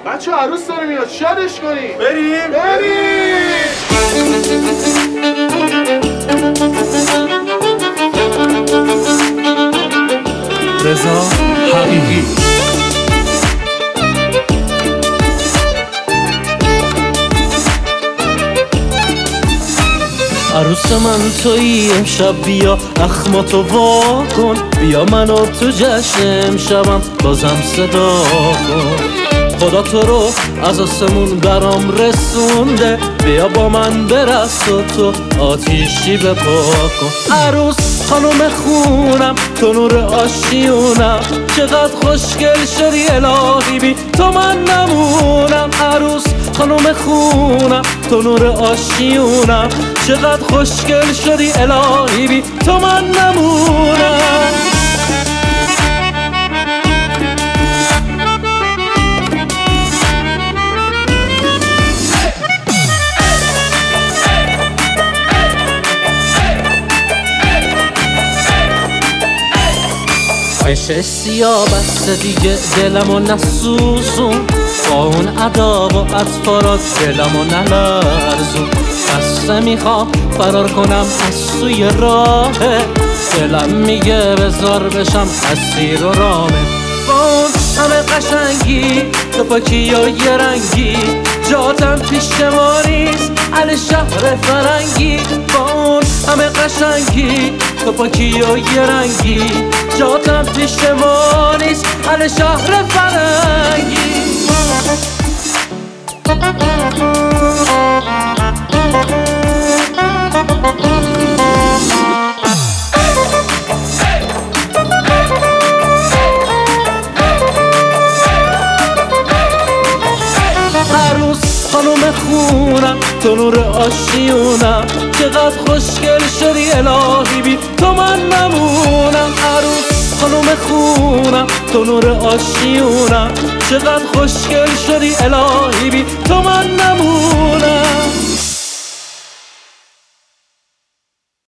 بچه عروس داره میاد، شادش کنیم. بریم. رضا حقیقی. عروس من تویی، امشب بیا اخماتو وا کن، بیا منو تو جشن امشبم بازم صدا کن. خدا تو رو از آسمون برام رسونده، بیا با من برقص و تو آتیشی بپا کن. عروس خانوم خونم، تو نور آشیونم، چقدر خوشگل شدی الهی، بی تو من نمونم. عروس خانوم خونم، تو نور آشیونم، چقدر خوشگل شدی الهی، بی تو من نمونم. عشق سیاه بسته دیگه دلمو نسوزون، با اون ادا و اطفارات دلمو نلرزون. بسته میخوام فرار کنم از سوی راهه، دلم میگه بزار بشم اسیر و رامه. با اون همه قشنگی تو پاکی و یه رنگی، جاتم پیش ما نیست اهل شهر فرنگی. با اون همه قشنگی تو پاکی و یه رنگی، جاتم پیش ما نیست اهل شهر فرنگی. عروس خانوم خونم، تو نور آشیونم، چقدر خوشگل شدی الهی، بی تو من نمونم. عروس خانوم خونم، تو نور آشیونم، چقدر خوشگل شدی الهی، بی تو من نمونم.